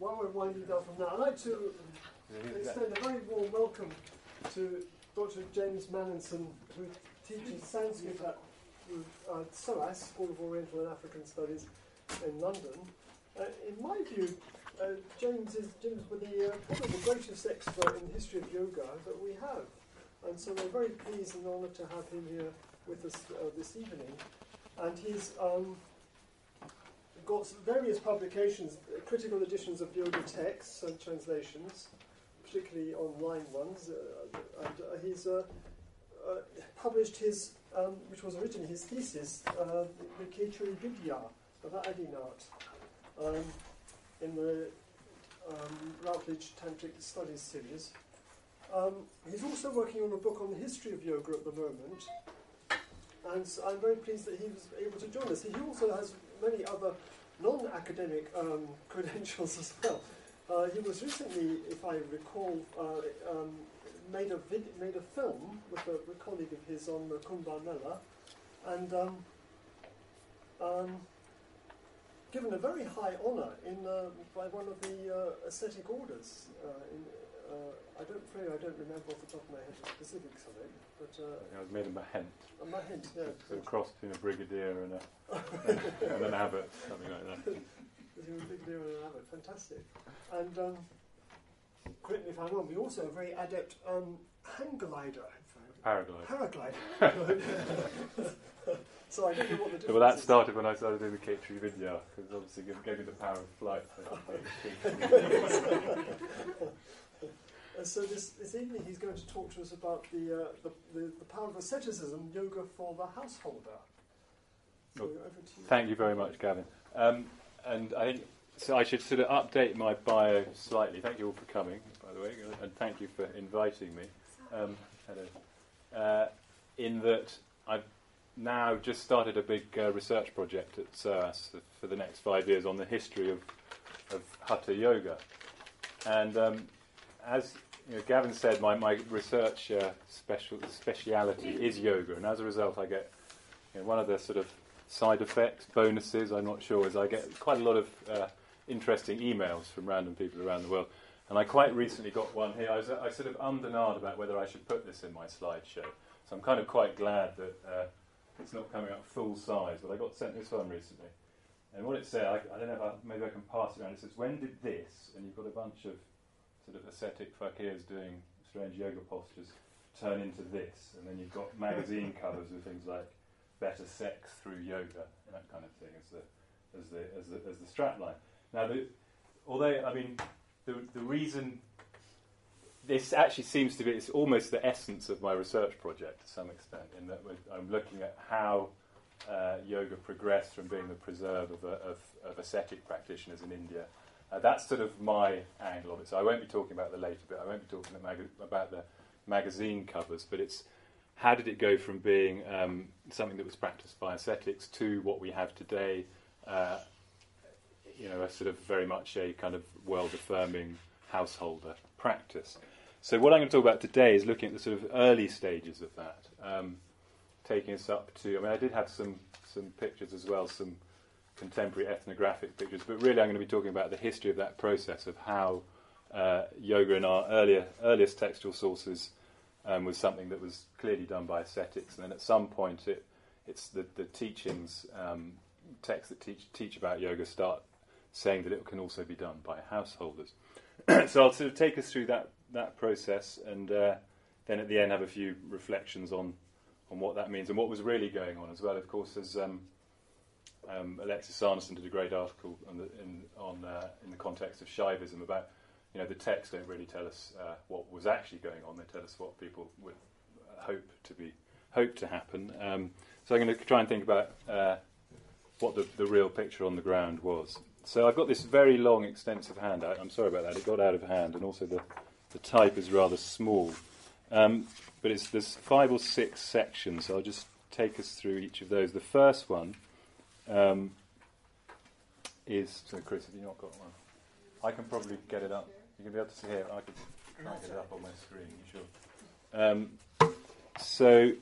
while we're winding down from now, I'd like to extend a very warm welcome to Dr. James Manenson, who teaches Sanskrit at SOAS, School of Oriental and African Studies in London. In my view, James was probably the greatest expert in the history of yoga that we have. And so we're very pleased and honoured to have him here with us this evening. And he's got various publications, critical editions of yoga texts and translations, particularly online ones. And he's published his, which was originally his thesis, the Khetri Vidya of Adinath, in the Routledge Tantric Studies series. He's also working on a book on the history of yoga at the moment, and so I'm very pleased that he was able to join us. He also has many other non-academic credentials as well. He was recently, if I recall, made a film with a colleague of his on the Kumbh Mela, and given a very high honour by one of the ascetic orders. I don't remember off the top of my head the specifics of it, but I was made a Mahent. A Mahent, yeah. So a cross between a brigadier and an abbot, something like that. Between a brigadier and an abbot, fantastic. And correct me if I'm wrong, we're also a very adept hang glider. Paraglider. So I don't know what the difference Well, that started when I started doing the Khetri Vidya, because obviously it gave me the power of flight. So this evening he's going to talk to us about the power of asceticism, yoga for the householder. So over to you. Thank you very much, Gavin. And I think so. I should sort of update my bio slightly. Thank you all for coming, by the way, and thank you for inviting me. Hello. In that I've now just started a big research project at SOAS for the next 5 years on the history of Hatha Yoga, and as you know, Gavin said, my research speciality is yoga, and as a result, I get one of the sort of side effects, bonuses, I'm not sure, is I get quite a lot of interesting emails from random people around the world. And I quite recently got one here. I sort of ummed and ahed about whether I should put this in my slideshow. So I'm kind of quite glad that it's not coming up full size, but I got sent this one recently. And what it said, I don't know if maybe I can pass it around. It says, when did this, and you've got a bunch of sort of ascetic fakirs doing strange yoga postures, turn into this? And then you've got magazine covers with things like better sex through yoga and that kind of thing as the strapline. Now, although I mean the reason this actually seems to be, it's almost the essence of my research project to some extent, in that I'm looking at how yoga progressed from being the preserve of ascetic practitioners in India. That's sort of my angle of it. So I won't be talking about the later bit. I won't be talking about the magazine covers, but it's how did it go from being something that was practiced by ascetics to what we have today, a sort of very much a kind of world-affirming householder practice. So what I'm going to talk about today is looking at the sort of early stages of that, taking us up to, I mean, I did have some pictures as well, some contemporary ethnographic pictures, but really I'm going to be talking about the history of that process of how yoga in our earliest textual sources was something that was clearly done by ascetics, and then at some point it's the teachings, texts that teach about yoga start saying that it can also be done by householders. So I'll sort of take us through that process, and then at the end have a few reflections on what that means and what was really going on as well. Of course, as Alexis Arneson did a great article in the context of Shaivism about, the texts don't really tell us what was actually going on. They tell us what people would hope to happen. So I'm going to try and think about what the real picture on the ground was. So I've got this very long, extensive handout. I'm sorry about that. It got out of hand, and also the type is rather small. But there's 5 or 6 sections, so I'll just take us through each of those. The first one is... So, Chris, have you not got one? I can probably get it up. You can be able to see it. I can try and get it up on my screen, you sure? So,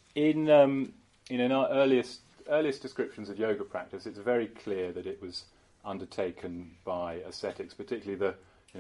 in our earliest descriptions of yoga practice, it's very clear that it was undertaken by ascetics, particularly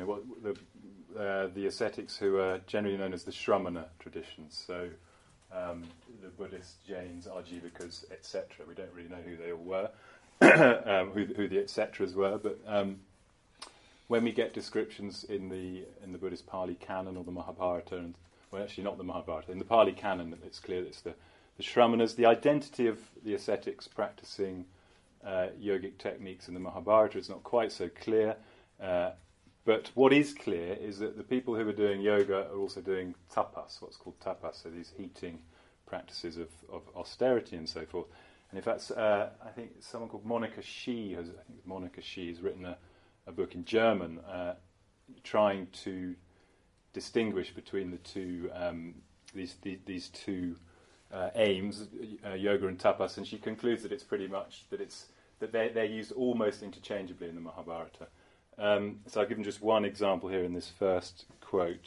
the ascetics who are generally known as the Shramana traditions. So the Buddhists, Jains, Ajivikas, etc. We don't really know who they all were, who the etceteras were, but when we get descriptions in the Buddhist Pali Canon or the Mahabharata, and well, actually not the Mahabharata, in the Pali Canon, it's clear that it's the Shramanas. The identity of the ascetics practicing yogic techniques in the Mahabharata is not quite so clear, but what is clear is that the people who are doing yoga are also doing tapas, what's called tapas, so these heating practices of austerity and so forth. And in fact, I think someone called Monica Shee has written a book in German trying to distinguish between the two these two aims, yoga and tapas, and she concludes that it's pretty much that they're used almost interchangeably in the Mahabharata. So I've given just one example here in this first quote.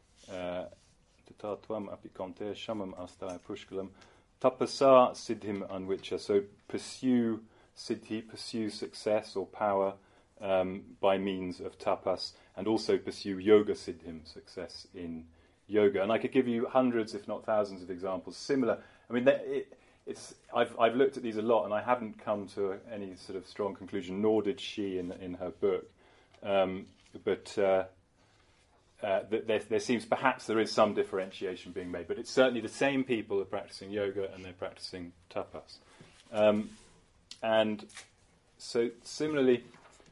Tatvam apikonte shamam astaya pushkalam tapasa siddhim anvicha. So pursue siddhi, pursue success or power by means of tapas, and also pursue yoga siddhim, success in yoga. And I could give you hundreds, if not thousands, of examples similar. I mean, I've looked at these a lot, and I haven't come to any sort of strong conclusion, nor did she in her book. But there seems perhaps there is some differentiation being made, but it's certainly the same people are practicing yoga and they're practicing tapas. And so similarly,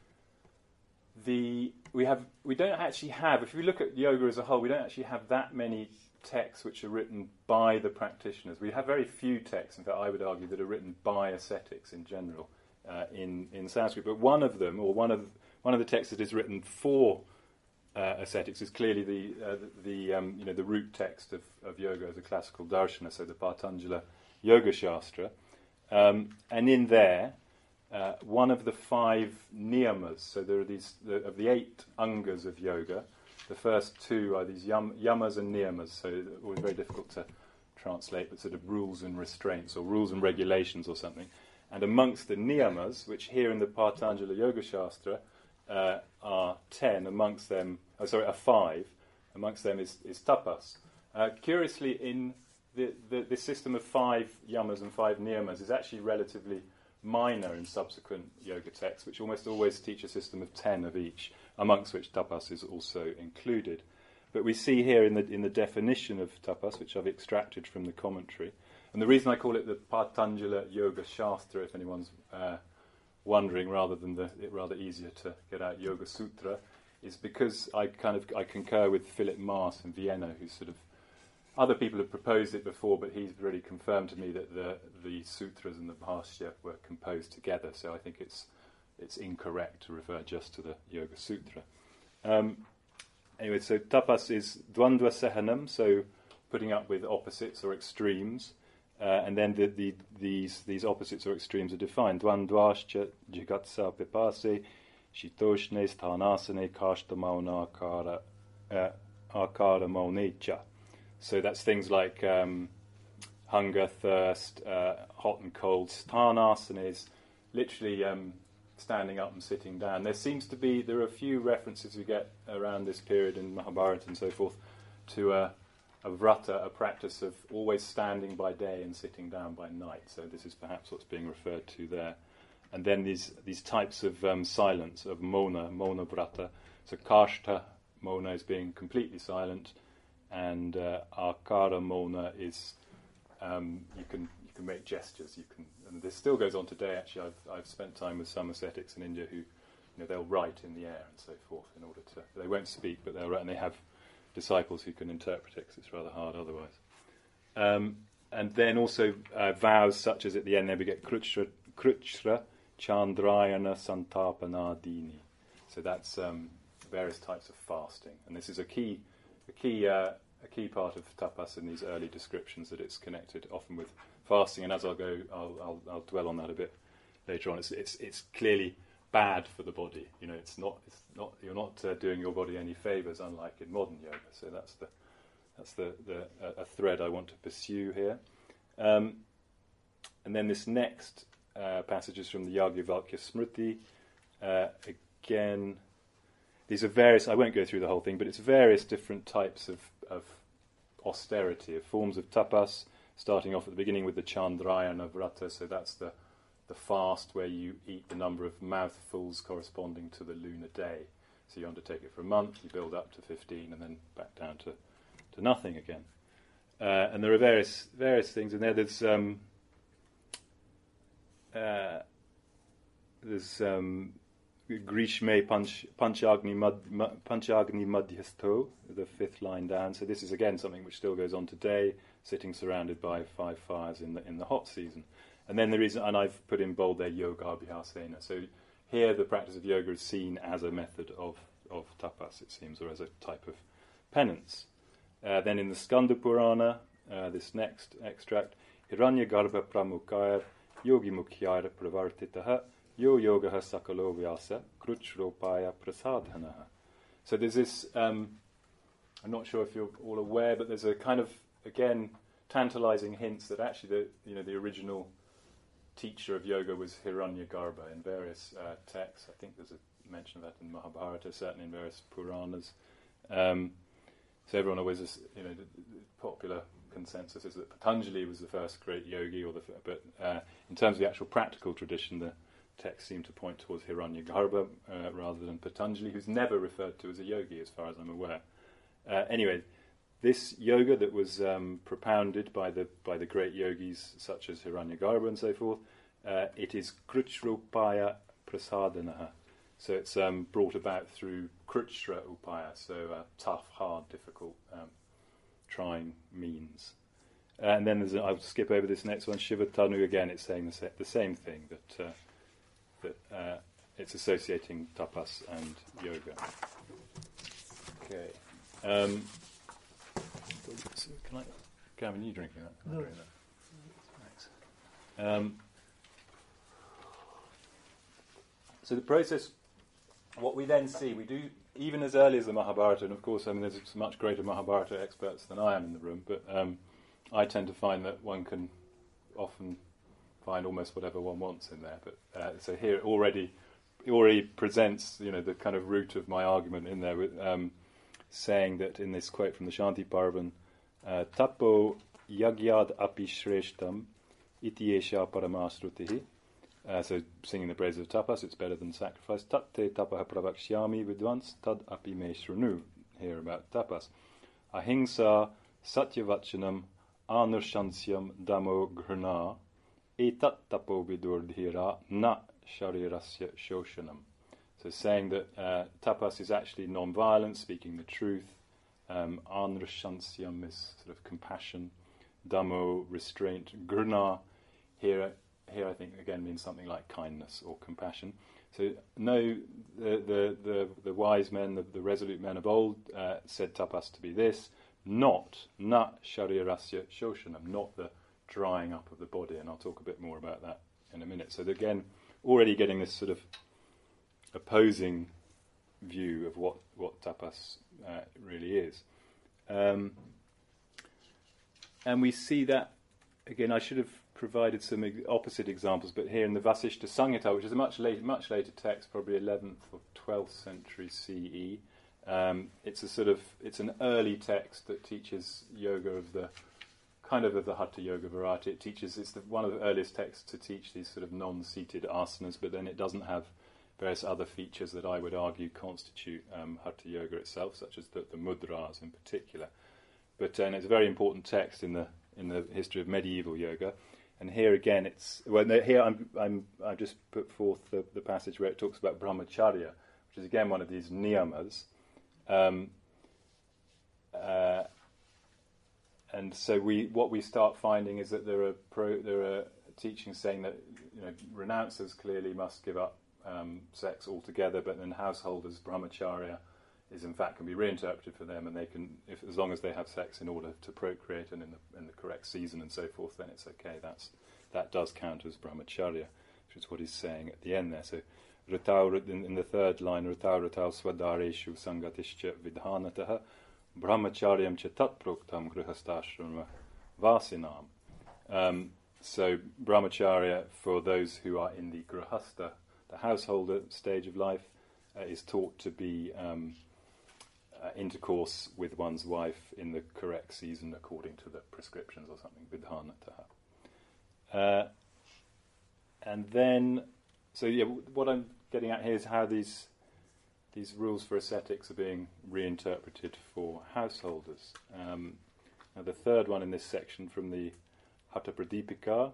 we don't actually have, if you look at yoga as a whole, we don't actually have that many texts which are written by the practitioners. We have very few texts, in fact I would argue, that are written by ascetics in general in Sanskrit. But one of them, or one of the texts that is written for ascetics, is clearly the root text of yoga as a classical darshana, so the Patanjala Yoga Shastra. And in there, one of the 5 niyamas, so there are these, of the 8 angas of yoga, the first 2 are these yamas and niyamas, so always very difficult to translate, but sort of rules and restraints, or rules and regulations or something. And amongst the niyamas, which here in the Patanjala Yoga Shastra are 10, amongst them, are 5, amongst them is tapas. Curiously, in this system of 5 yamas and 5 niyamas is actually relatively minor in subsequent yoga texts, which almost always teach a system of 10 of each, amongst which tapas is also included. But we see here in the definition of tapas, which I've extracted from the commentary, and the reason I call it the Patanjala Yoga Shastra, if anyone's wondering, rather than it rather easier to get out Yoga Sutra, is because I concur with Philip Maas in Vienna, who sort of, other people have proposed it before, but he's really confirmed to me that the sutras and the bhashya were composed together. So I think it's incorrect to refer just to the Yoga Sutra. Anyway, so tapas is dvandva sahanam, so putting up with opposites or extremes, and then these opposites or extremes are defined. Dvandvascha jigatsa pipase shitoshne sthanasane kashtamauna akara maunecha. So that's things like hunger, thirst, hot and cold. Sthanasana is literally standing up and sitting down. There are a few references we get around this period in Mahabharata and so forth to a vrata, a practice of always standing by day and sitting down by night. So this is perhaps what's being referred to there. And then these types of silence, of mona vrata. So kashta, mona is being completely silent, and akara mona is you can make gestures. And this still goes on today. Actually, I've spent time with some ascetics in India who, they'll write in the air and so forth in order to. They won't speak, but they'll write, and they have disciples who can interpret it, because it's rather hard otherwise. And then also vows such as at the end there we get kruchra chandrayana santapanadini. So that's various types of fasting, and this is a key part of tapas in these early descriptions, that it's connected often with fasting. And as I'll dwell on that a bit later on. It's clearly bad for the body. It's not. You're not doing your body any favors, unlike in modern yoga. So that's a thread I want to pursue here. And then this next passage is from the Yajnavalkya Smriti, Again, these are various, I won't go through the whole thing, but it's various different types of austerity, of forms of tapas, starting off at the beginning with the Chandrayana Vrata, so that's the fast where you eat the number of mouthfuls corresponding to the lunar day. So you undertake it for a month, you build up to 15, and then back down to nothing again. And there are various things in there. There's Grishme Panchagni Madhyasto, the fifth line down. So this is again something which still goes on today, sitting surrounded by 5 fires in the hot season. And then there is, and I've put in bold there, Yoga Abhyasena. So here the practice of yoga is seen as a method of tapas, it seems, or as a type of penance. Then in the Skanda Purana, this next extract, Hiranyagarbha Pramukaya Yogi Mukhyara Pravartitaha Yo Yogaha Sakalo Vyasa Kruchropaya Prasadhanaha. So there's this, I'm not sure if you're all aware, but there's a kind of, again, tantalizing hints that actually the original teacher of yoga was Hiranyagarbha in various texts. I think there's a mention of that in Mahabharata, certainly in various Puranas. So everyone always, the popular consensus is that Patanjali was the first great yogi, but in terms of the actual practical tradition, the texts seem to point towards Hiranyagarbha rather than Patanjali, who's never referred to as a yogi, as far as I'm aware. Anyway, this yoga that was propounded by the great yogis such as Hiranyagarbha and so forth, it is Kruchropaya Prasadhanaha. So it's brought about through Kruchra Upaya, so tough, hard, difficult, trying means. And then I'll skip over this next one, Shiva Tanu, again it's saying the same thing, that it's associating tapas and yoga. Okay. Can I... Gavin, are you drinking that? No. Thanks. So the process, what we then see, we do, even as early as the Mahabharata, and of course, there's much greater Mahabharata experts than I am in the room, but I tend to find that one can often find almost whatever one wants in there. But so here it already presents, the kind of root of my argument in there, with saying that in this quote from the Shanti Parvan, Tapo yagyad api shreshtam iti esha paramasrutihi. So singing the praises of tapas, it's better than sacrifice. Tatte tapaha pravakshyami vidvans tad api me shrunu. Here about tapas. Ahimsa satyavachanam anurshansyam damo grna etat tapo vidurdhira na sharirasya shoshanam. So saying that tapas is actually non-violence, speaking the truth. Anurshansyam is sort of compassion. Damo, restraint. Grna, here I think again means something like kindness or compassion. So no, the wise men, the resolute men of old said tapas to be this, na sharirasya shoshanam, not the drying up of the body, and I'll talk a bit more about that in a minute. So again, already getting this sort of opposing view of what tapas really is. And we see that, again, I should have provided some opposite examples, but here in the Vasishta Samhita, which is a much later text, probably 11th or 12th century CE, it's an early text that teaches yoga of the Hatha Yoga variety. It's one of the earliest texts to teach these sort of non-seated asanas, but then it doesn't have various other features that I would argue constitute Hatha Yoga itself, such as the mudras in particular. But it's a very important text in the history of medieval yoga. And here again, I've just put forth the passage where it talks about brahmacharya, which is again one of these niyamas. And so what we start finding is that there are teachings saying that renouncers clearly must give up sex altogether, but then householders, brahmacharya, can be reinterpreted for them, and they can, as long as they have sex in order to procreate and in the correct season and so forth, then it's okay. That does count as brahmacharya, which is what he's saying at the end there. So in the third line, Ritau swadareshu sangatischa vidhanataha brahmacharyam cha tatproktam grihastashrama vasinam. So brahmacharya for those who are in the grihastha the householder stage of life, is taught to be intercourse with one's wife in the correct season according to the prescriptions or something, vidhanataha. And then, what I'm getting at here is how these rules for ascetics are being reinterpreted for householders. Now the third one in this section from the Hatha Pradipika.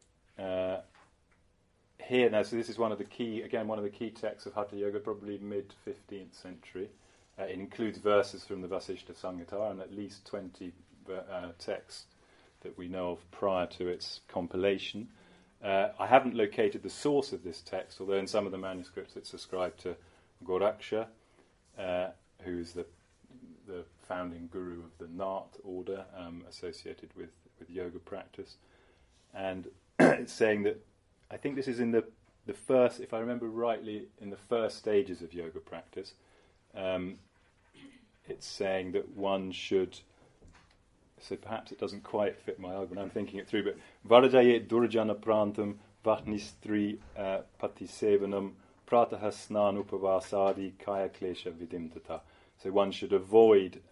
Here now, so this is one of the key texts of Hatha Yoga, probably mid 15th century. It includes verses from the Vasishtha Samhita and at least 20 texts that we know of prior to its compilation. I haven't located the source of this text, although in some of the manuscripts it's ascribed to Goraksha, who is the founding guru of the Nat order associated with yoga practice. And it's saying that, I think this is in the first, if I remember rightly, in the first stages of yoga practice. It's saying that one should, so perhaps it doesn't quite fit my argument, I'm thinking it through, but Varajaye Durjana Prantam Vatnistri Patisevanam Prataha Snan Upavasadi Kaya Klesha Vidimtata. So one should avoid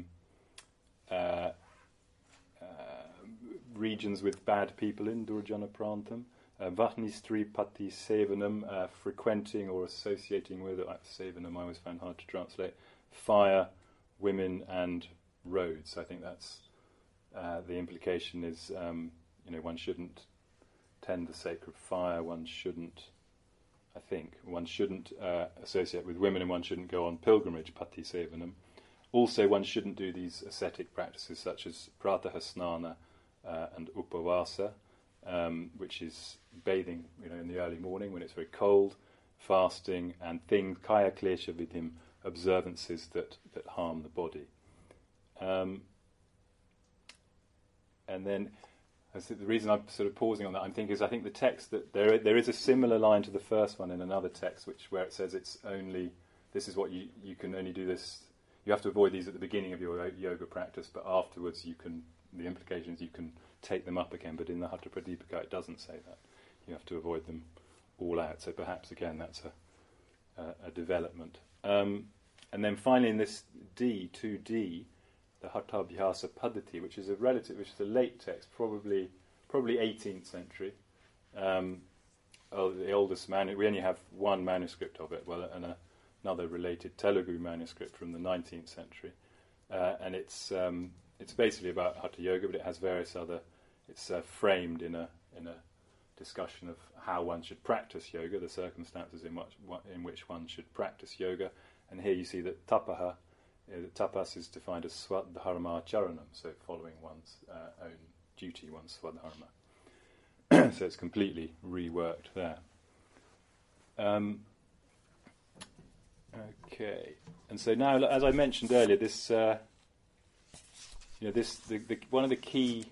regions with bad people in Durjana Prantam. Vatnistri Patisevanam, frequenting or associating with, Sevanam I always found hard to translate, fire, women and roads. I think that's the implication is, one shouldn't tend the sacred fire, one shouldn't associate with women, and one shouldn't go on pilgrimage, pati sevanam. Also, one shouldn't do these ascetic practices such as prataha snana and upavasa, which is bathing, in the early morning when it's very cold, fasting, and things, kaya klesha vidhim, observances that harm the body. And then, the reason I'm sort of pausing on that, I think the text that there is a similar line to the first one in another text, where it says it's only, this is what you can only do this. You have to avoid these at the beginning of your yoga practice, but afterwards the implications you can take them up again. But in the Hatha Pradipika it doesn't say that. You have to avoid them all out. So perhaps again that's a development. And then finally in this 2D, the Hatha Abhyasa Paddhati, which is a late text, probably 18th century. The oldest we only have one manuscript of it, and another related Telugu manuscript from the 19th century, and it's basically about Hatha Yoga, but it has various other. It's framed in a discussion of how one should practice yoga, the circumstances in which one should practice yoga, and here you see that tapaha. Tapas is defined as swadharma charanam, so following one's own duty, one's swadharma. So it's completely reworked there. Okay, and so now, as I mentioned earlier, this one of the key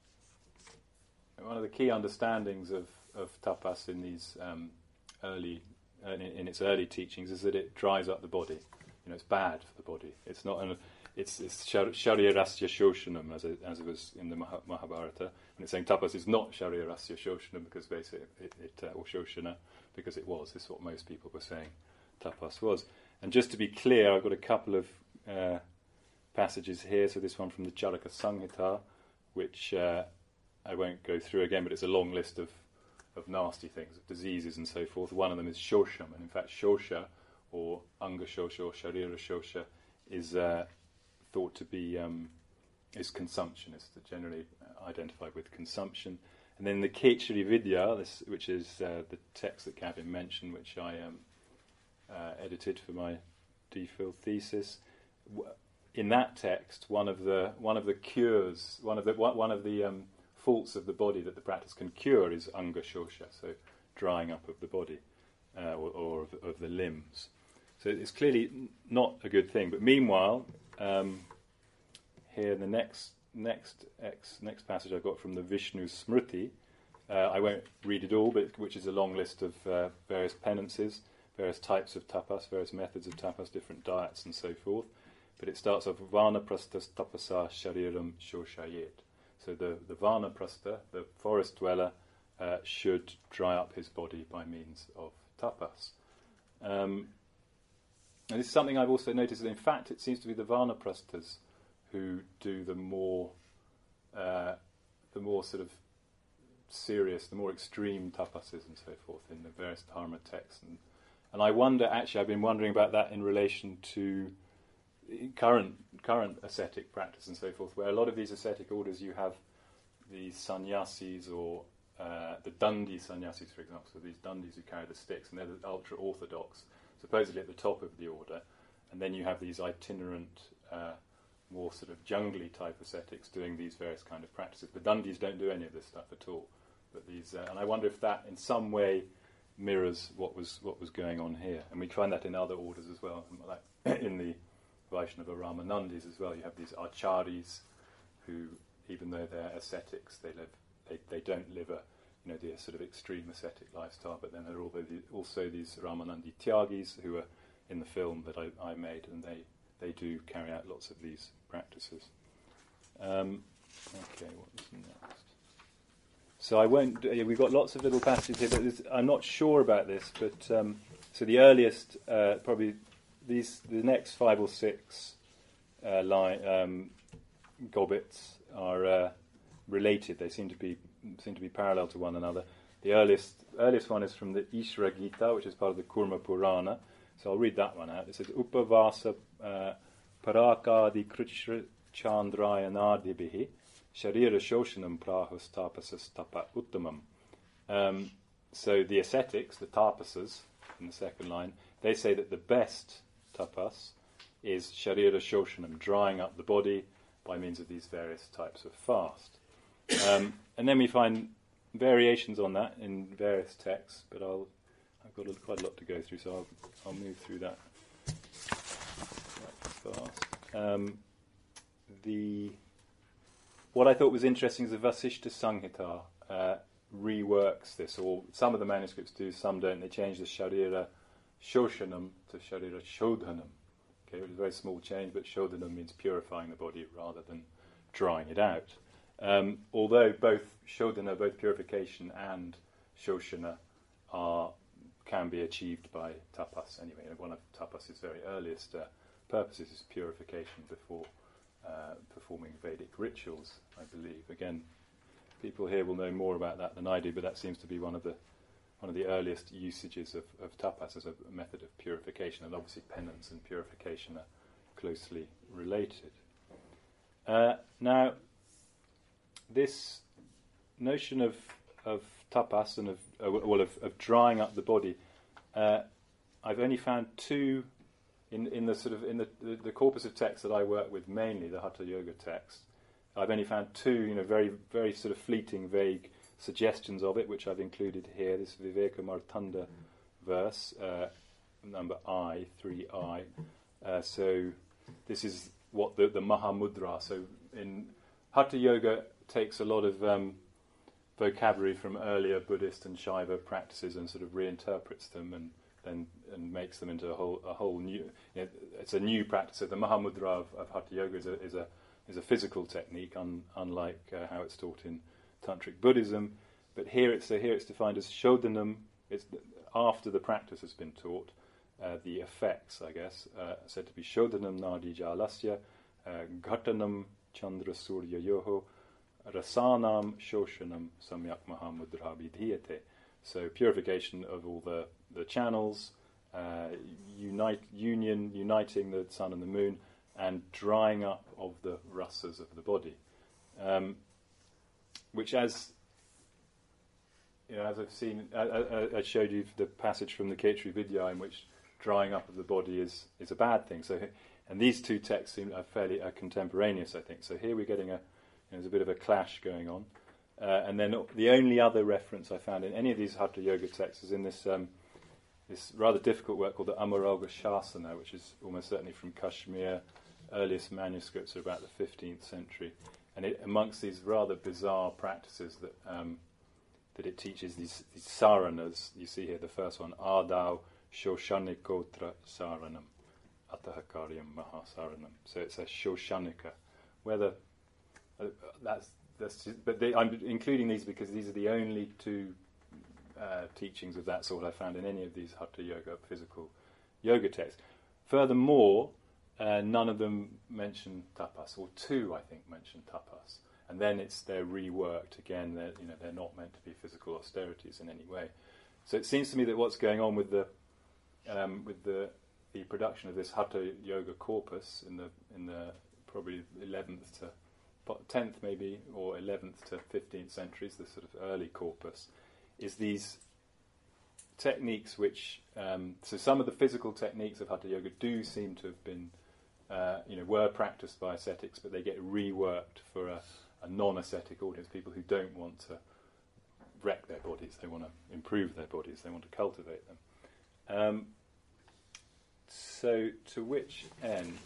understandings of tapas in these in its early teachings is that it dries up the body. It's bad for the body. It's not it's sharirasya shoshanam as it was in the Mahabharata, and it's saying tapas is not sharirasya shoshanam because basically or shoshana because it was. This is what most people were saying tapas was. And just to be clear, I've got a couple of passages here. So this one from the Charaka Samhita, which I won't go through again, but it's a long list of nasty things, of diseases and so forth. One of them is shosham, and in fact shosha, or anga shosha or sharira shosha, is thought to be is consumption. It's generally identified with consumption. And then the Kechari Vidya, which is the text that Gavin mentioned, which I edited for my DPhil thesis. In that text, one of the cures, one of the faults of the body that the practice can cure is anga shosha, so drying up of the body or of the limbs. So it's clearly not a good thing. But meanwhile, here the next passage I got from the Vishnu Smriti. I won't read it all, but which is a long list of various penances, various types of tapas, various methods of tapas, different diets and so forth. But it starts off Vanaprastha tapasa shariram shoshayet. So the Vanaprastha, the forest dweller, should dry up his body by means of tapas. And this is something I've also noticed that, in fact, it seems to be the Vanaprasthas who do the more sort of serious, the more extreme tapases and so forth in the various dharma texts. And I wonder, actually, I've been wondering about that in relation to current ascetic practice and so forth, where a lot of these ascetic orders, you have these sannyasis or the Dandi sannyasis, for example, so these Dandis who carry the sticks, and they're the ultra-orthodox, supposedly at the top of the order, and then you have these itinerant, more sort of jungly type ascetics doing these various kind of practices. The Dandis don't do any of this stuff at all. But these, and I wonder if that in some way mirrors what was going on here. And we find that in other orders as well, like in the Vaishnava Ramanandis as well. You have these acharis who, even though they're ascetics, they don't live the sort of extreme ascetic lifestyle. But then there are also these Ramanandi Tyagis who are in the film that I made, and they do carry out lots of these practices. Okay, what's next? So I won't. We've got lots of little passages here, but I'm not sure about this. But so the earliest, probably the next 5 or 6 gobits are related. They seem to be parallel to one another. The earliest one is from the Ishra Gita, which is part of the Kurma Purana. So I'll read that one out. It says, Upavasa Parakadi Krishra Chandraya Nadibihi Sharira Shoshanam Prahus Tapasas Tapa Uttamam. So the ascetics, the tapasas, in the second line, they say that the best tapas is Sharira Shoshanam, drying up the body by means of these various types of fast. And then we find variations on that in various texts, but I've got quite a lot to go through, so I'll move through that quite fast. What I thought was interesting is the Vasishta Samhita reworks this, or some of the manuscripts do, some don't. They change the Sharira Shoshanam to Sharira Shodhanam. Okay, it was a very small change, but Shodhanam means purifying the body rather than drying it out. Although both Shodhana, both purification and Shoshana can be achieved by tapas anyway. One of tapas's very earliest purposes is purification before performing Vedic rituals, I believe. Again, people here will know more about that than I do, but that seems to be one of the earliest usages of tapas as a method of purification, and obviously penance and purification are closely related. Now, this notion of tapas and of drying up the body, I've only found 2 in the corpus of texts that I work with, mainly the Hatha Yoga text. I've only found 2, very, very sort of fleeting, vague suggestions of it, which I've included here. This Viveka Martanda verse, number 3I. So this is what the Mahamudra. So in Hatha Yoga takes a lot of vocabulary from earlier Buddhist and Shaiva practices and sort of reinterprets them and makes them into a whole new. It's a new practice. So the Mahamudra of Hatha Yoga is a physical technique, unlike how it's taught in Tantric Buddhism. But here it's defined as Shodhanam. It's after the practice has been taught. The effects, I guess, said to be Shodhanam Nadi Jalasya, Ghatanam Chandra Surya Yoho, Rasanam Shoshanam Samyak Mahamudra Vidhiyate. So purification of all the channels, uniting the sun and the moon, and drying up of the rasas of the body. Which, as I've seen, I showed you the passage from the Khetri Vidya in which drying up of the body is a bad thing. So, and these 2 texts are fairly contemporaneous, I think. So here we're getting there's a bit of a clash going on. And then the only other reference I found in any of these Hatha Yoga texts is in this rather difficult work called the Amaralga Shasana, which is almost certainly from Kashmir. Earliest manuscripts are about the 15th century. And amongst these rather bizarre practices that it teaches, these saranas, you see here the first one, Ādau Shoshanikotra Saranam, Atahakaryam Mahasaranam. So it's a Shoshanika. Whether I'm including these because these are the only 2 teachings of that sort I found in any of these Hatha Yoga physical yoga texts. Furthermore, none of them mention tapas, or two, I think, mention tapas. And then they're reworked again. They're not meant to be physical austerities in any way. So it seems to me that what's going on with the production of this Hatha Yoga corpus in the probably 11th to 10th maybe, or 11th to 15th centuries, the sort of early corpus, is these techniques which, so some of the physical techniques of Hatha Yoga do seem to have been, were practiced by ascetics, but they get reworked for a non-ascetic audience, people who don't want to wreck their bodies, they want to improve their bodies, they want to cultivate them. So to which end,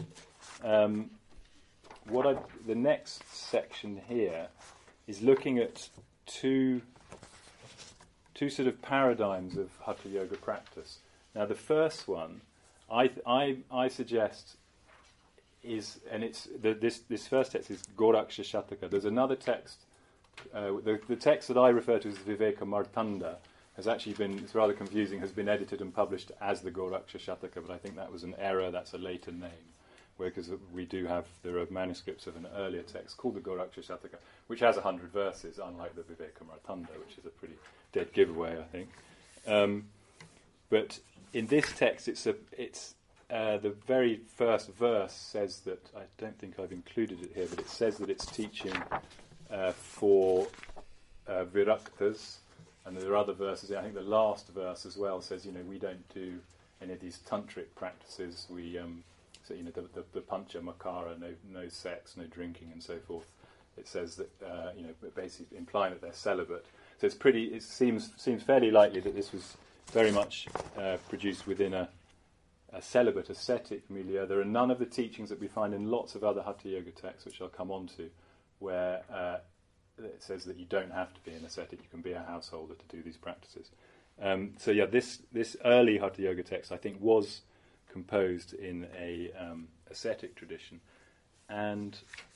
the next section here is looking at two sort of paradigms of Hatha Yoga practice. Now, the first one, I suggest is, and this first text is Goraksha Shataka. There's another text. The text that I refer to as Viveka Martanda has actually been, it's rather confusing, has been edited and published as the Goraksha Shataka, but I think that was an error. That's a later name. Because there are manuscripts of an earlier text called the Goraksha Shataka, which has 100 verses, unlike the Viveka Martanda, which is a pretty dead giveaway, I think. But in this text, it's the very first verse says that, I don't think I've included it here, but it says that it's teaching for Viraktas, and there are other verses. I think the last verse as well says, we don't do any of these tantric practices. We so the pancha makara, no sex, no drinking, and so forth. It says that basically implying that they're celibate. So it seems fairly likely that this was very much produced within a celibate ascetic milieu. There are none of the teachings that we find in lots of other Hatha Yoga texts, which I'll come on to, where it says that you don't have to be an ascetic, you can be a householder to do these practices. This early Hatha Yoga text, I think, was composed in a ascetic tradition, and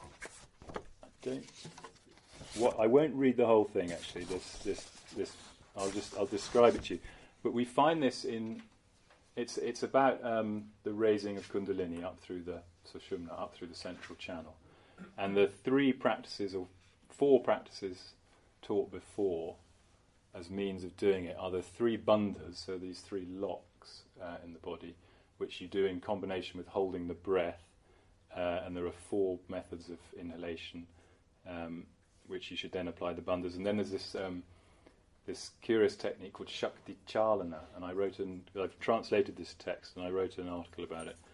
I won't read the whole thing actually. This I'll describe it to you. But we find this in it's about the raising of Kundalini up through the Sushumna, up through the central channel, and the four practices taught before as means of doing it are the three bandhas, so these three locks in the body, which you do in combination with holding the breath, and there are four methods of inhalation, which you should then apply the bandhas. And then there's this curious technique called Shakti Chalana, and I've translated this text and I wrote an article about it.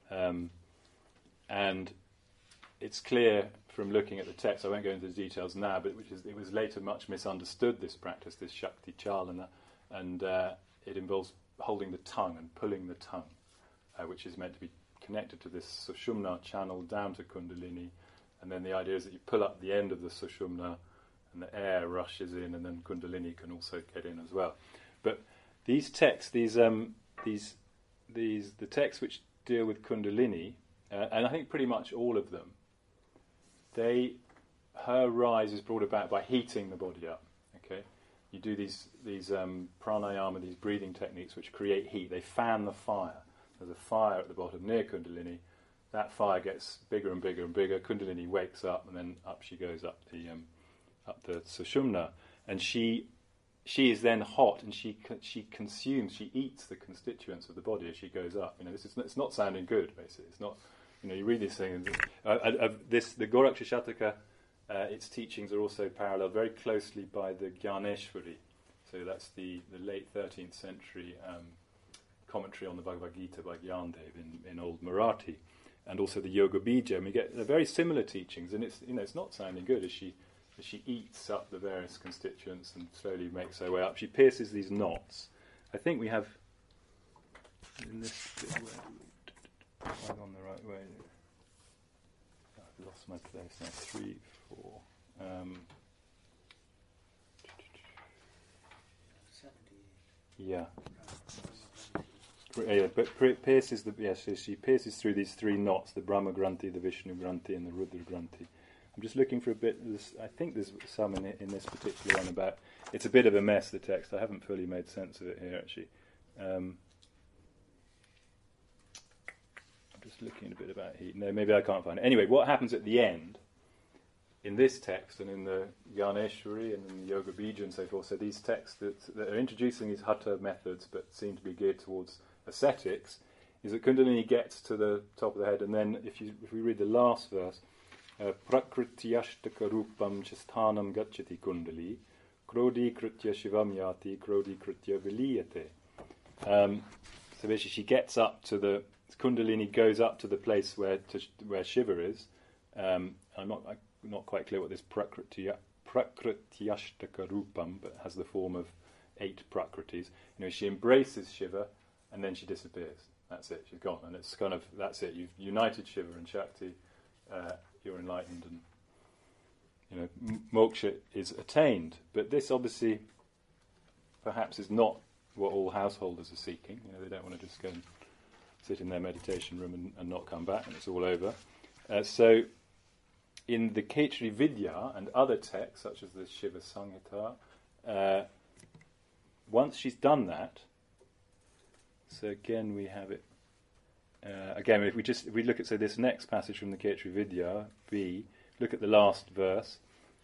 And it's clear from looking at the text, I won't go into the details now, but it was later much misunderstood, this practice, this Shakti Chalana, and it involves holding the tongue and pulling the tongue, which is meant to be connected to this Sushumna channel down to Kundalini, and then the idea is that you pull up the end of the Sushumna and the air rushes in, and then Kundalini can also get in as well. But these texts, the texts which deal with Kundalini, and I think pretty much all of them, her rise is brought about by heating the body up. Okay, you do these pranayama, these breathing techniques which create heat. They fan the fire. There's a fire at the bottom near Kundalini. That fire gets bigger and bigger and bigger. Kundalini wakes up, and then up she goes up the Sushumna, and she is then hot, and she eats the constituents of the body as she goes up. It's not sounding good. Basically, it's not. You read this thing, and the Goraksha Shataka, its teachings are also paralleled very closely by the Gyaneshwari. So that's the late 13th century commentary on the Bhagavad Gita by Gyandev in Old Marathi, and also the Yoga Bija. And we get very similar teachings, and it's not sounding good as she eats up the various constituents and slowly makes her way up. She pierces these knots. I think we have in this bit I'm on the right way. I've lost my place now. 3, 4. 70. Yeah. But pierces so she pierces through these three knots: the Brahma Granthi, the Vishnu Granthi, and the Rudra Granthi. I'm just looking for a bit. I think there's some in this particular one about. It's a bit of a mess, the text. I haven't fully made sense of it here, actually. I'm just looking a bit about heat. No, maybe I can't find it. Anyway, what happens at the end in this text and in the Yaneshwari and in the Yoga Bija and so forth, so these texts that are introducing these hatha methods but seem to be geared towards ascetics, is that Kundalini gets to the top of the head, and then if we read the last verse, Prakrityashtaka rupam chasthanam gacchati kundali, krodi kritya shivam yati, krodi kritya viliyate. So basically she gets up to the, Kundalini goes up to the place where Shiva is. I'm not quite clear what this Prakrityashtaka rupam, but has the form of 8 prakritis. She embraces Shiva and then she disappears. That's it, she's gone. And it's kind of, that's it. You've united Shiva and Shakti, you're enlightened, and moksha is attained. But this obviously perhaps is not what all householders are seeking. They don't want to just go and sit in their meditation room and not come back and it's all over. So in the Khetri Vidya and other texts, such as the Shiva Samhita, once she's done that, so again we have it. Again, if we look at this next passage from the Khetri Vidya, B, look at the last verse.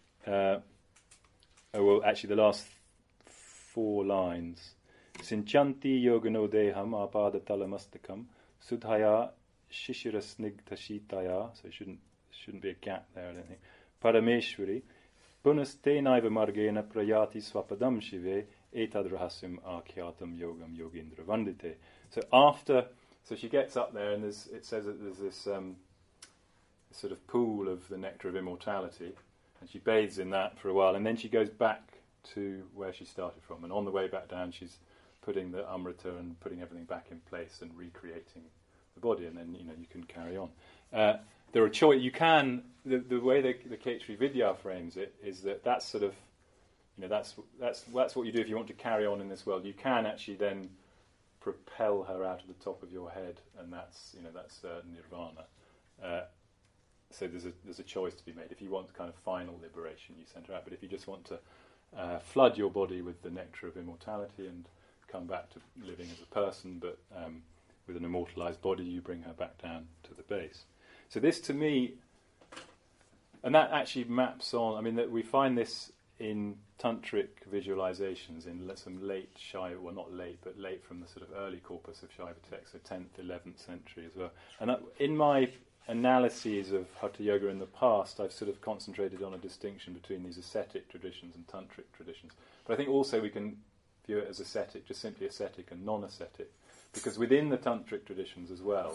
Actually the last 4 lines. Sinchanti yogano deham apada talamastakam sudhaya shishirasnigdha shitaya. So it shouldn't be a gap there, I don't think. Parameshwari punaste naiva margena prayati swapadam shive etad rahasyam akyatam yogam yogindra vandite. So she gets up there, and it says that there's this sort of pool of the nectar of immortality, and she bathes in that for a while, and then she goes back to where she started from, and on the way back down she's putting the amrita and putting everything back in place and recreating the body, and then you can carry on. There are choice. You can the way the Khetri Vidya frames it is that's sort of that's what you do if you want to carry on in this world. You can actually then propel her out of the top of your head, and that's nirvana. So there's a choice to be made. If you want kind of final liberation, you send her out. But if you just want to flood your body with the nectar of immortality and come back to living as a person, but with an immortalized body, you bring her back down to the base. So this, to me, and that actually maps on. I mean, that we find this in tantric visualizations in some late Shaiva, well, not late, but late from the sort of early corpus of Shaiva texts, so 10th, 11th century as well. And in my analyses of Hatha Yoga in the past, I've sort of concentrated on a distinction between these ascetic traditions and tantric traditions. But I think also we can view it as ascetic, just simply ascetic and non-ascetic, because within the tantric traditions as well,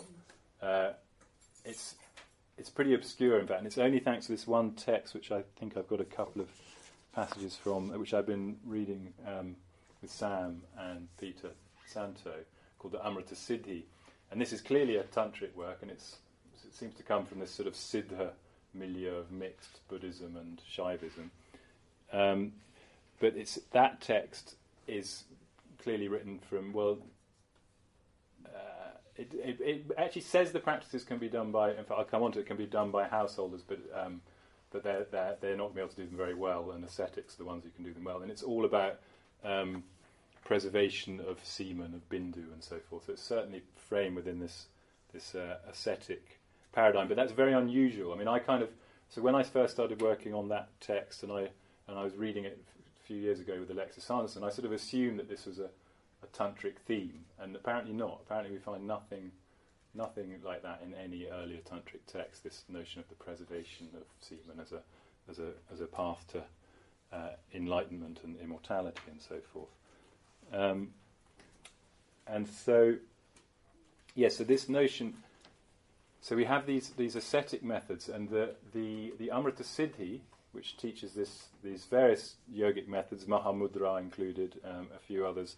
it's pretty obscure, in fact, and it's only thanks to this one text, which I think I've got a couple of passages from, which I've been reading with Sam and Peter Santo, called the Amrita Siddhi. And this is clearly a tantric work, and it seems to come from this sort of Siddha milieu of mixed Buddhism and Shaivism. But that text is clearly written from, it actually says the practices can be done by, in fact I'll come on to it, can be done by householders, but they're not going to be able to do them very well, and ascetics are the ones who can do them well. And it's all about preservation of semen, of bindu, and so forth. So it's certainly framed within this ascetic paradigm, but that's very unusual. I mean, so when I first started working on that text, and I was reading it a few years ago with Alexis Sanderson, I sort of assumed that this was a tantric theme, and apparently not. Apparently we find nothing like that in any earlier tantric text. This notion of the preservation of semen as a path to enlightenment and immortality and so forth. And so, so this notion. So we have these ascetic methods, and the Amrita Siddhi, which teaches these various yogic methods, Mahamudra included, a few others.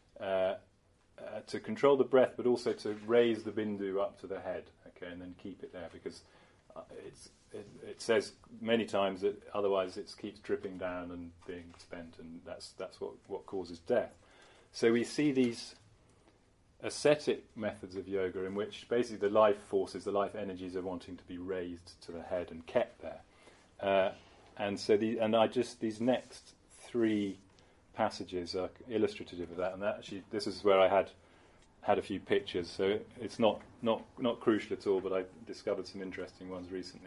To control the breath, but also to raise the bindu up to the head, and then keep it there, because it says many times that otherwise it keeps dripping down and being spent, and that's what causes death. So we see these ascetic methods of yoga in which basically the life forces, the life energies are wanting to be raised to the head and kept there. and so these next three passages are illustrative of that. And that actually, this is where I had a few pictures. So it's not crucial at all, but I discovered some interesting ones recently.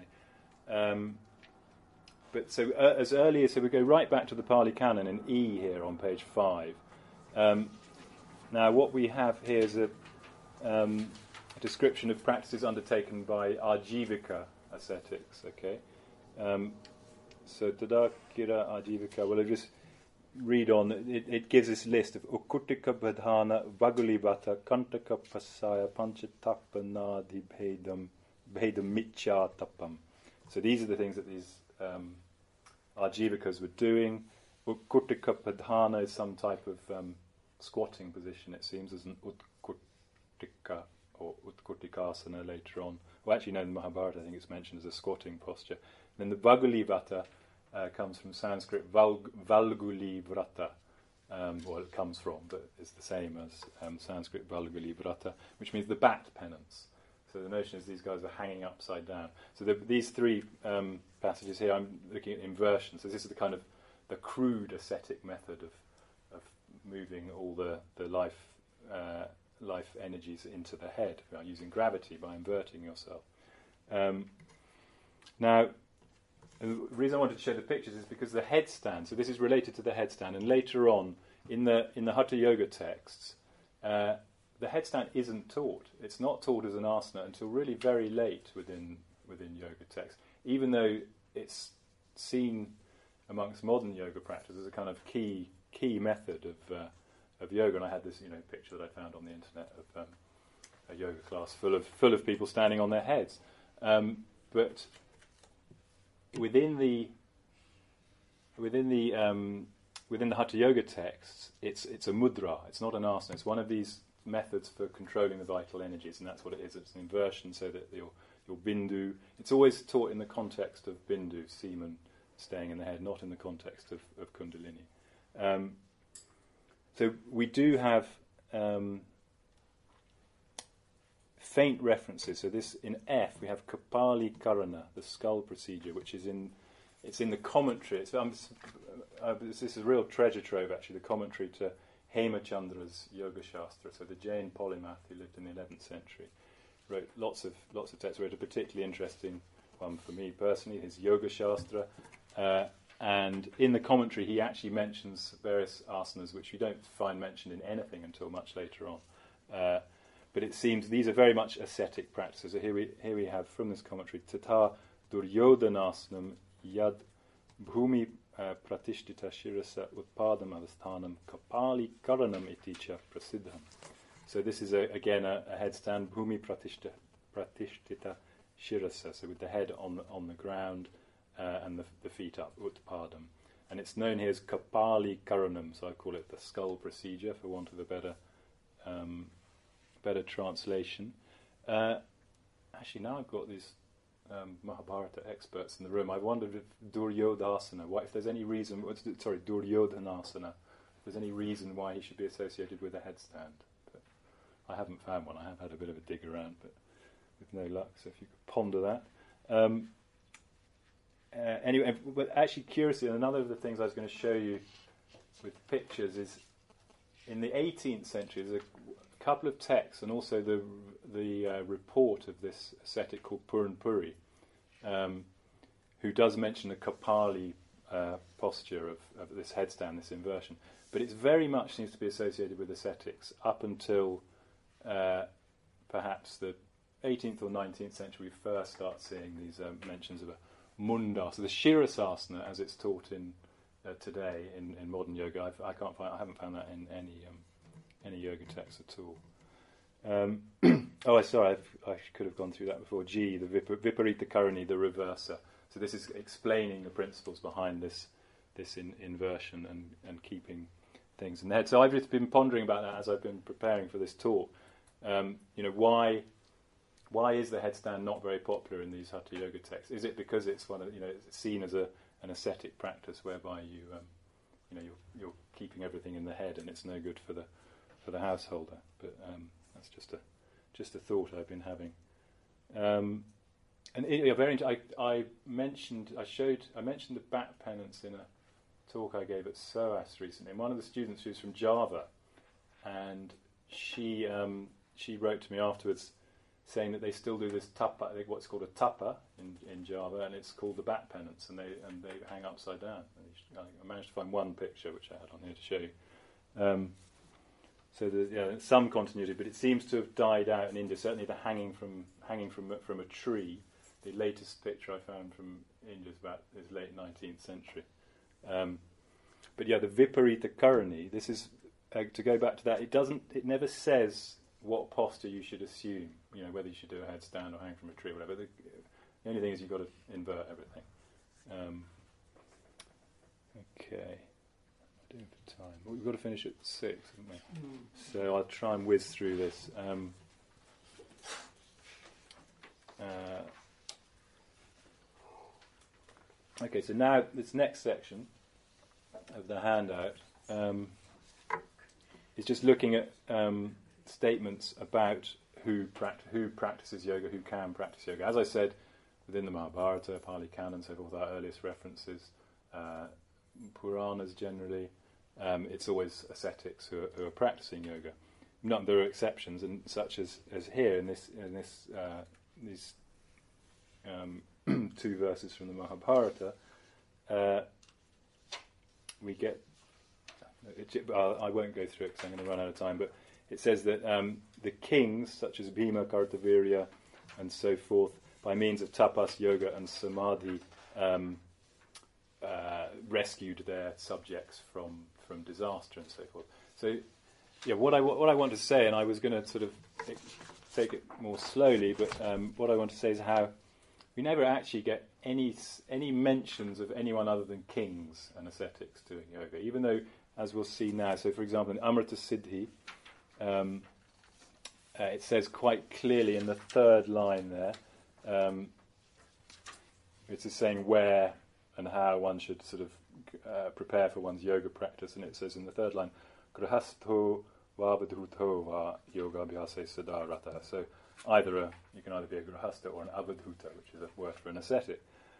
But so as early as, so we go right back to the Pali Canon in E here on page 5. Now what we have here is a description of practices undertaken by Ajivika ascetics. Okay, so Tadakira Ajivika. Well, I just read on. It gives this list of Ukutika Badhana Vagulibata Kantaka Pasaya Panchatappanadi Bhedam Mitcha Tapam. So these are the things that these Ajivikas were doing. Utkutika Padhana is some type of squatting position, it seems, as an Utkutika or Utkutikasana later on. Well, actually, no, in the Mahabharata I think it's mentioned as a squatting posture. And then the Vagulivata comes from Sanskrit Valguli Vrata. Well, it comes from, but it's the same as Sanskrit Valguli Vrata, which means the bat penance. So the notion is these guys are hanging upside down. So these three passages here, I'm looking at inversion. So this is the kind of the crude ascetic method of moving all the life energies into the head by using gravity, by inverting yourself. Now, the reason I wanted to show the pictures is because the headstand. So this is related to the headstand, and later on in the Hatha Yoga texts. The headstand isn't taught. It's not taught as an asana until really very late within yoga texts, even though it's seen amongst modern yoga practice as a kind of key method of yoga. And I had this picture that I found on the internet of a yoga class full of people standing on their heads. But within the Hatha Yoga texts, it's a mudra. It's not an asana. It's one of these methods for controlling the vital energies, and that's what it is. It's an inversion, so that your bindu. It's always taught in the context of bindu, semen staying in the head, not in the context of kundalini. So we do have faint references. So this in F we have Kapali Karana, the skull procedure, which is in the commentary. This is a real treasure trove, actually. The commentary to Hemachandra's Yoga Shastra, so the Jain polymath who lived in the 11th century, wrote lots of texts. Wrote a particularly interesting one for me personally, his Yoga Shastra, and in the commentary he actually mentions various asanas which you don't find mentioned in anything until much later on. But it seems these are very much ascetic practices. So here we have from this commentary, Tata Duryodhanasanam Yad Bhumi Pratishtita Shirasa Utpadam Avasthanam Kapali Karanam Iticha Prasiddham. So this is again a headstand, Bhumi Pratishtita Shirasa, so with the head on the ground and the feet up, Utpadam. And it's known here as Kapali Karanam, so I call it the skull procedure for want of a better translation. Actually, now I've got these Mahabharata experts in the room. I wondered if Duryodhasana, if there's any reason, Duryodhanasana, if there's any reason why he should be associated with a headstand. But I haven't found one. I have had a bit of a dig around, but with no luck. So if you could ponder that. Anyway, but actually, curiously, another of the things I was going to show you with pictures is in the 18th century. There's a couple of texts, and also the report of this ascetic called Puran Puri, who does mention a Kapali posture of this headstand, this inversion. But it very much seems to be associated with ascetics up until perhaps the 18th or 19th century. We first start seeing these mentions of a munda, so the Shirasasana as it's taught in today in modern yoga. I haven't found that in any yoga text at all. Sorry, I could have gone through that before. G, the Viparita Karani, the reverser. So this is explaining the principles behind this inversion and keeping things in the head. So I've just been pondering about that as I've been preparing for this talk. Why is the headstand not very popular in these Hatha Yoga texts? Is it because it's it's seen as an ascetic practice whereby you're keeping everything in the head and it's no good for the householder? But that's just a thought I've been having. And I mentioned the back penance in a talk I gave at SOAS recently. And one of the students who's from Java, and she wrote to me afterwards saying that they still do this tapa, what's called a tapa in Java, and it's called the back penance, and they hang upside down. I managed to find one picture which I had on here to show you. So there's some continuity, but it seems to have died out in India. Certainly the hanging from a tree. The latest picture I found from India is late 19th century. But the Viparita Karani, this is, to go back to that, it never says what posture you should assume, whether you should do a headstand or hang from a tree or whatever. The only thing is you've got to invert everything. Okay. What am I doing for time? Well, we've got to finish at 6, haven't we? So I'll try and whiz through this. Okay, so now this next section of the handout is just looking at statements about who practices yoga, who can practice yoga. As I said, within the Mahabharata, Pali Canon, so forth, our earliest references, Puranas generally, it's always ascetics who are practicing yoga. There are exceptions, and such as here in these 2 verses from the Mahabharata, we get. I won't go through it because I'm going to run out of time. But it says that the kings, such as Bhima, Kartavirya, and so forth, by means of tapas, yoga, and samadhi, rescued their subjects from disaster and so forth. So, what I want to say, and I was going to sort of take it more slowly, but what I want to say is how we never actually get any mentions of anyone other than kings and ascetics doing yoga, even though, as we'll see now, so for example in Amrita Siddhi, it says quite clearly in the 3rd line there, it's saying where and how one should sort of prepare for one's yoga practice, and it says in the 3rd line, Grahastho vabadhuto va yoga abhyase sadarata. So you can either be a grahastha or an avadhuta, which is a word for an ascetic.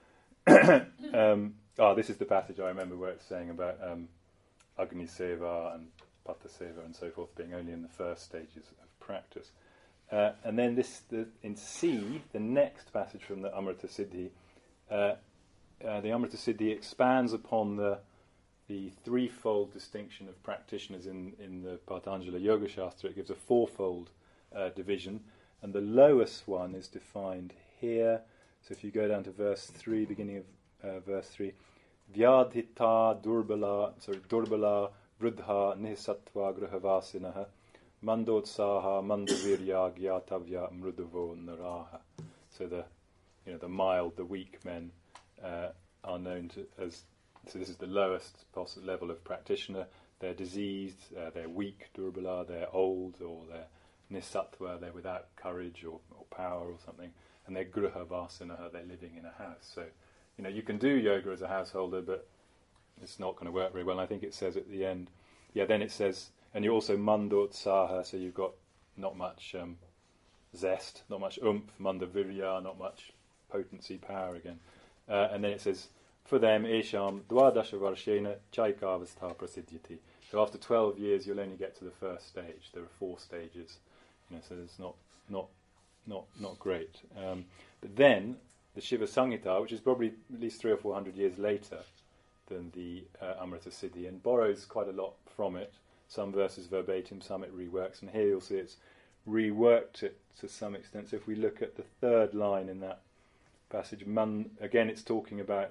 This is the passage I remember where it's saying about Agni Seva and Pata Seva and so forth being only in the first stages of practice. And then in C, the next passage from the Amrita Siddhi, the Amrita Siddhi expands upon the threefold distinction of practitioners in the Patanjali Yoga Shastra. It gives a fourfold division, and the lowest one is defined here. So if you go down to verse 3, beginning of verse 3, Vyadhita durbala vruddha nihisattva gruhavasinaha mandotsaha mandavirya gyatavya mrudavo naraha. So the mild, the weak men are known as. So this is the lowest possible level of practitioner. They're diseased, they're weak, durbala, they're old, or they're nisattva, they're without courage or power or something. And they're gruhavasinaha, they're living in a house. So, you can do yoga as a householder, but it's not going to work very well. And I think it says at the end, then it says, and you also mandotsaha, so you've got not much zest, not much oomph, mandavirya, not much potency, power again. And then it says, for them, esham dwadasha varshena chaikavastha prasiddhyati. So after 12 years, you'll only get to the first stage. There are 4 stages, so it's not great. But then the Shiva Samhita, which is probably at least 300 or 400 years later than the Amrita Siddhi, and borrows quite a lot from it. Some verses verbatim, some it reworks, and here you'll see it's reworked it to some extent. So if we look at the 3rd line in that passage, again it's talking about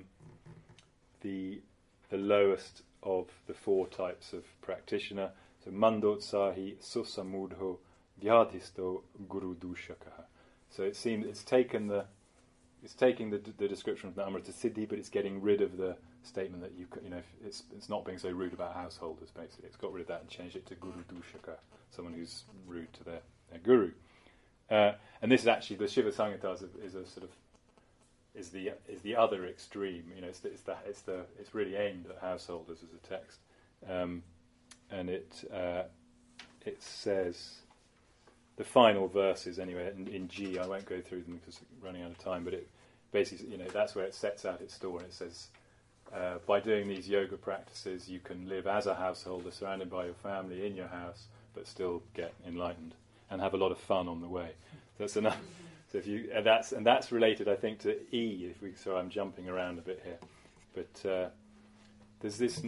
the lowest of the 4 types of practitioner. So mandotsahi susamudho vyadhisto guru dushakaha. So it seems it's taking the description of the Amrita Siddhi, but it's getting rid of the statement that it's not being so rude about householders. Basically, it's got rid of that and changed it to guru dushaka, someone who's rude to their guru. And this is actually the Shiva Samhita is the other extreme. It's really aimed at householders as a text, and it says the final verses anyway in G. I won't go through them because we're running out of time. But it basically, that's where it sets out its story. And it says, by doing these yoga practices, you can live as a householder, surrounded by your family in your house, but still get enlightened and have a lot of fun on the way. That's enough. So that's related, I think, to E. Sorry, I'm jumping around a bit here, but there's this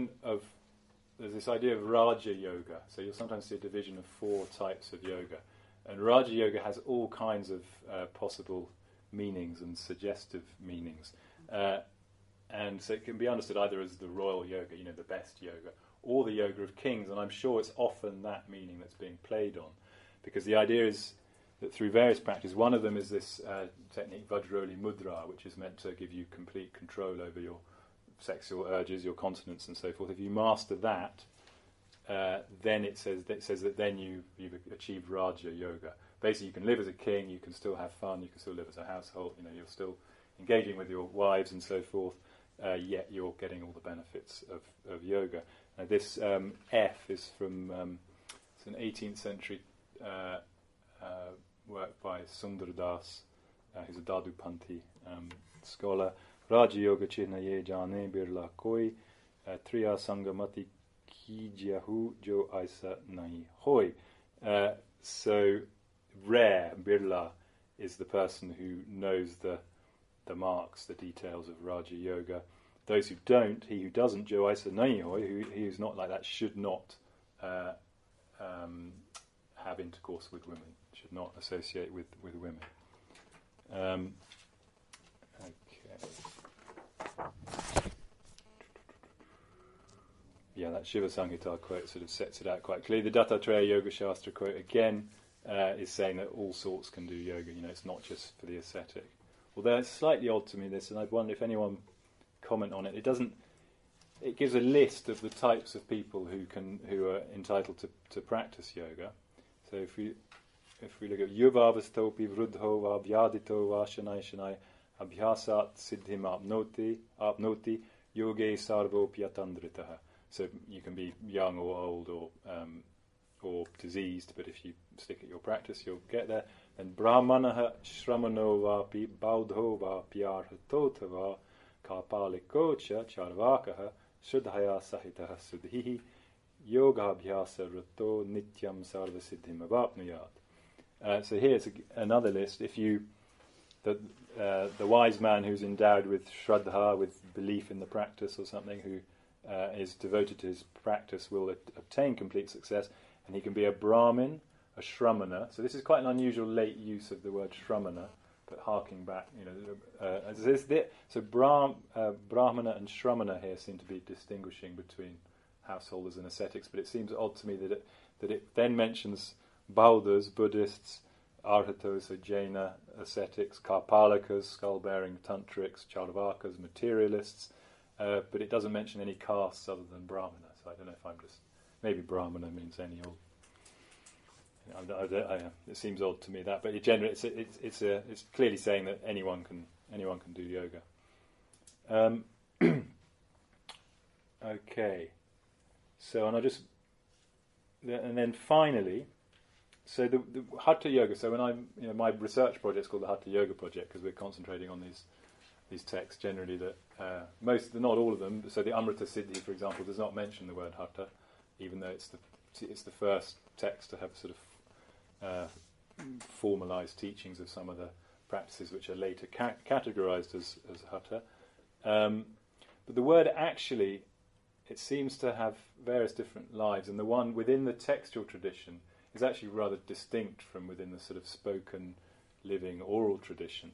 idea of Raja Yoga. So you'll sometimes see a division of 4 types of yoga, and Raja Yoga has all kinds of possible meanings and suggestive meanings, and so it can be understood either as the royal yoga, the best yoga, or the yoga of kings. And I'm sure it's often that meaning that's being played on, because the idea is that through various practices, one of them is this technique Vajroli Mudra, which is meant to give you complete control over your sexual urges, your continence, and so forth. If you master that, then it says that then you've achieved Raja Yoga. Basically, you can live as a king, you can still have fun, you can still live as a household. You're still engaging with your wives and so forth. Yet you're getting all the benefits of yoga. Now this F is from it's an 18th century work by Sundar Das, who's a Dadupanthi scholar. Raja Yoga Chihna Ye Jane Birla Koi Triya Sangamati Kijahu Jo Aisa Nahi Hoi. So rare, Birla, is the person who knows the marks, the details of Raja Yoga. Those who don't, he who doesn't, Jo Aisa Nahi Hoi, he who's not like that, should not have intercourse with women, should not associate with women. Okay. Yeah, that Shiva Samhita quote sort of sets it out quite clearly. The Dattatreya Yoga Shastra quote again is saying that all sorts can do yoga. It's not just for the ascetic. Although it's slightly odd to me, this, and I'd wonder if anyone comment on it. It gives a list of the types of people who are entitled to practice yoga. So if we look at Yuvavastopi Vrudho Va Vyadito Va Shanai Shanai Abhyasat Siddhim Apnoti Yoge Sarvo Pyatandritaha. So you can be young or old or diseased, but if you stick at your practice, you'll get there. And Brahmanaha Shramano Vapi Baudho Va Pyarhatota Va Kapalikocha Charvakaha Shuddhaya Sahitaha Suddhihi Yoga Abhyasa Rato Nityam Sarva Siddhim Avapnuyat. So here's another list. If you the wise man who's endowed with Shraddha, with belief in the practice or something, who is devoted to his practice, will obtain complete success, and he can be a Brahmin, a Shramana. So this is quite an unusual late use of the word Shramana, but harking back, so Brahmana and Shramana here seem to be distinguishing between householders and ascetics, but it seems odd to me that it then mentions Bauddhas, Buddhists, Arhatos, so Jaina ascetics, Karpalakas, skull-bearing tantrics, Charvakas, materialists, but it doesn't mention any castes other than Brahmana. So I don't know if maybe Brahmana means any old. It seems odd to me that, but generally it's clearly saying that anyone can do yoga. Okay, so and then finally, so the Hatha Yoga. So when my research project is called the Hatha Yoga Project, because we're concentrating on these texts generally that not all of them. So the Amrita Siddhi, for example, does not mention the word Hatha, even though it's the first text to have sort of formalized teachings of some of the practices which are later categorized as Hatha. But the word actually, it seems to have various different lives, and the one within the textual tradition is actually rather distinct from within the sort of spoken, living, oral tradition.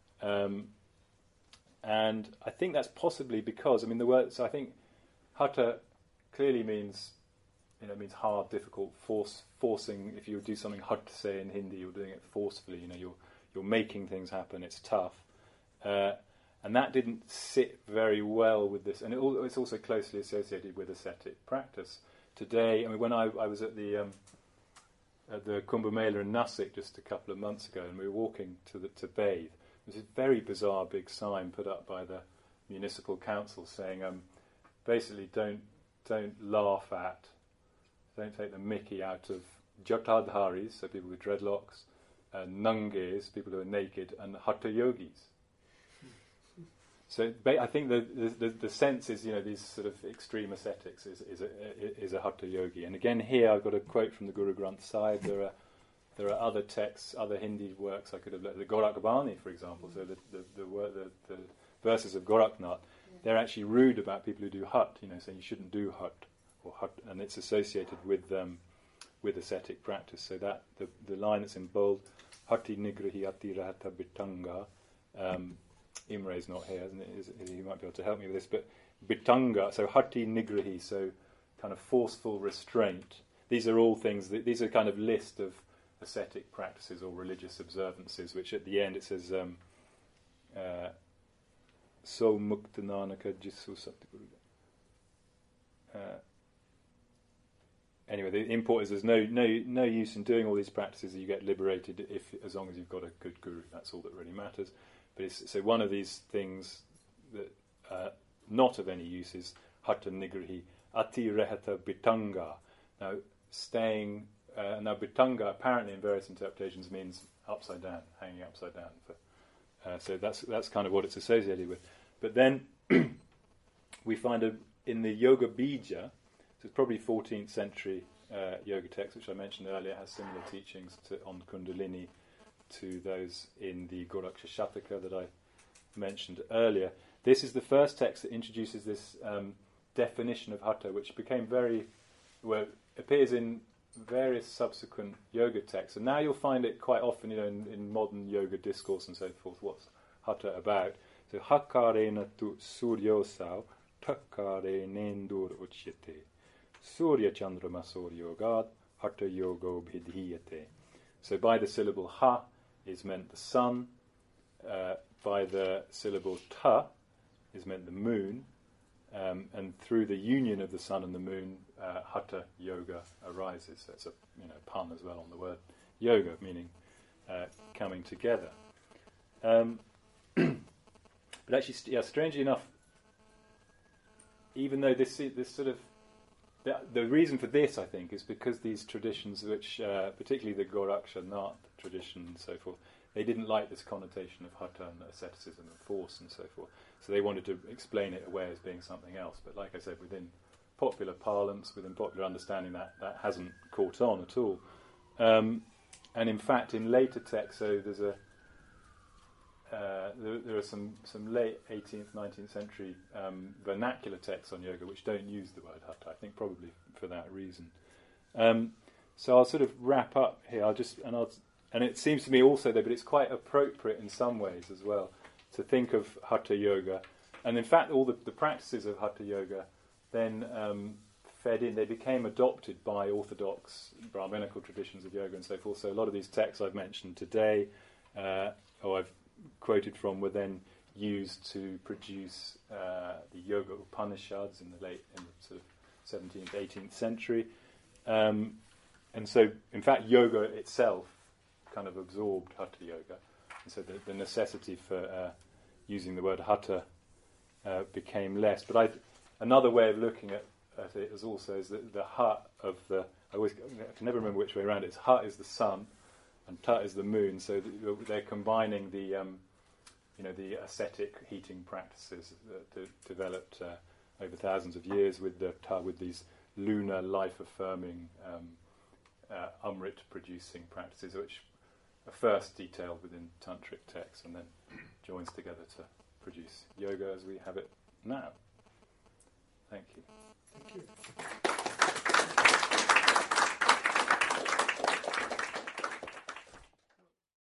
And I think that's possibly because, the word, so I think Hatha clearly means, means hard, difficult, forcing. If you do something hard to say in Hindi, you're doing it forcefully, you're making things happen, it's tough. And that didn't sit very well with this, and it's also closely associated with ascetic practice. Today, when I was at the Kumbh Mela in Nasik just a couple of months ago, and we were walking to bathe, there was a very bizarre big sign put up by the municipal council saying, basically, don't laugh at, don't take the mickey out of Jatadharis, so people with dreadlocks, Nangis, people who are naked, and Hatha Yogis. So I think the sense is, these sort of extreme ascetics is a Hatha Yogi. And again, here I've got a quote from the Guru Granth Sahib. There are other texts, other Hindi works I could have. The Gorakhbani, for example. So the verses of Gorakhnath, they're actually rude about people who do Hat. Saying you shouldn't do Hat or Hat, and it's associated with ascetic practice. So that the line that's in bold, Hati Nigrahi Ati Rahata Bitanga. Imre's not here, isn't it? He might be able to help me with this. But Bitanga, so Hati Nigrahi, so kind of forceful restraint. These are all things. These are kind of list of ascetic practices or religious observances, which at the end it says, So Muktananaka Jisu Satguru. Anyway, the import is there's no use in doing all these practices. You get liberated as long as you've got a good guru. That's all that really matters. But so one of these things that not of any use is Hatha Nigrahi Ati Rehata Bitanga. Now staying. Now Bitanga apparently in various interpretations means upside down, hanging upside down. So that's kind of what it's associated with. But then we find in the Yoga Bija, so it's probably 14th century yoga text, which I mentioned earlier, has similar teachings on Kundalini to those in the Goraksha Shataka that I mentioned earlier. This is the first text that introduces this definition of Hatha, which became appears in various subsequent yoga texts. And now you'll find it quite often, in modern yoga discourse and so forth. What's Hatha about? So Hakarena tu suryosau takare nendur uchyate surya chandrama suryogad Hatha yogo bhidhiyate. So by the syllable ha is meant the sun, by the syllable ta is meant the moon, and through the union of the sun and the moon, Hatha yoga arises. So it's a pun as well on the word yoga, meaning coming together. But actually, strangely enough, even though this sort of the reason for this, I think, is because these traditions, which particularly the Goraksha Nath tradition and so forth, they didn't like this connotation of Hatha and asceticism and force and so forth. So they wanted to explain it away as being something else. But like I said, within popular parlance, within popular understanding, that hasn't caught on at all. And in fact, in later texts, so there's there are some late 18th, 19th century vernacular texts on yoga which don't use the word Hatha. I think probably for that reason. So I'll sort of wrap up here. And it seems to me also, though, but it's quite appropriate in some ways as well, to think of Hatha Yoga. And in fact, all the practices of Hatha Yoga then fed in. They became adopted by orthodox Brahminical traditions of yoga and so forth. So a lot of these texts I've mentioned today, or I've quoted from, were then used to produce the Yoga Upanishads in the sort of 17th, 18th century. And so, in fact, yoga itself kind of absorbed Hatha Yoga. And so the necessity for using the word Hatha became less. But another way of looking at it is also the Ha of the... I can never remember which way around it is. Ha is the sun, and Ta is the moon. So they're combining the ascetic heating practices that developed over thousands of years with the Ta, with these lunar, life-affirming, Amrit-producing practices, which are first detailed within tantric texts and then joins together to produce yoga as we have it now. Thank you. Thank you.